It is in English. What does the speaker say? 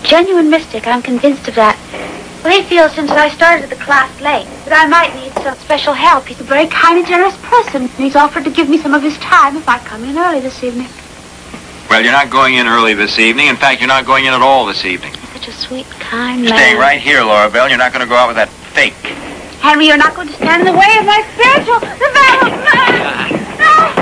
genuine mystic. I'm convinced of that. Well, he feels since I started the class late that I might need some special help. He's a very kind and generous person, and he's offered to give me some of his time if I come in early this evening. Well, you're not going in early this evening. In fact, you're not going in at all this evening. He's such a sweet, kind You're man. staying right here, Laura Bell. You're not going to go out with that fake. Henry, you're not going to stand in the way of my spiritual development. No!